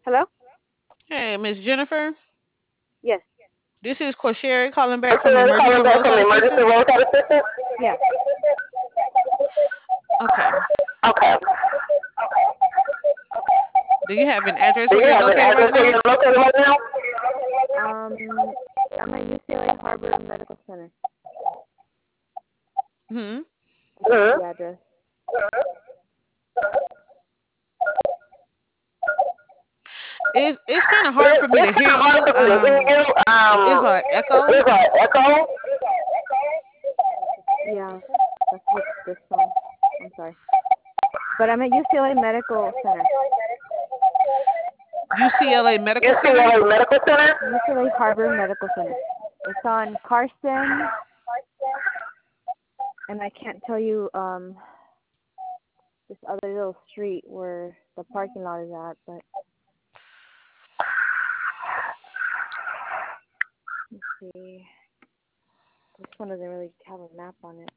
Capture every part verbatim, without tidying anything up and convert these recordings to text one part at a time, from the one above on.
Hello? Hey, Miss Jennifer. Yes. This is Corsheri calling back from Calling Emergency back from Roadside emergency Assistance. roadside assistance. Yeah. Okay. Okay. Do you have an address Do where you you're have an located right address where now? you're located right now? Um, I'm at U C L A Harbor Medical Center. Hmm. Hmm. The address. It's it's kind of hard It, for me it's to kind hear of hard you. for me to hear Um, you. it's Um, an echo. there's an echo. Yeah. That's what this song. I'm sorry. But I'm at U C L A Medical Center. U C L A Medical Center. U C L A Medical Center. U C L A Harbor Medical Center. It's on Carson, and I can't tell you um this other little street where the parking lot is at, but let's see. This one doesn't really have a map on it.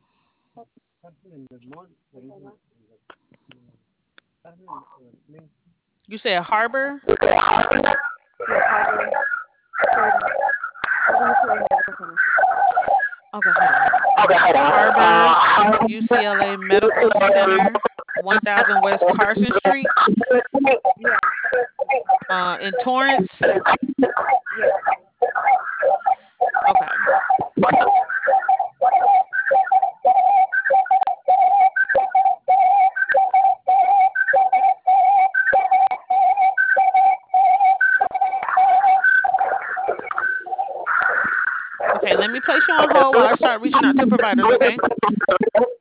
You said Harbor. Yeah, Harbor. Harbor U C L A Medical Center. Okay, hold on. Okay, Uh, hold on. Harbor Uh, U C L A Medical Center, one thousand West Carson Street, Yeah. uh, in Torrance. Yeah. Okay. Okay. Let me place you on hold while I start reaching out to providers. Okay.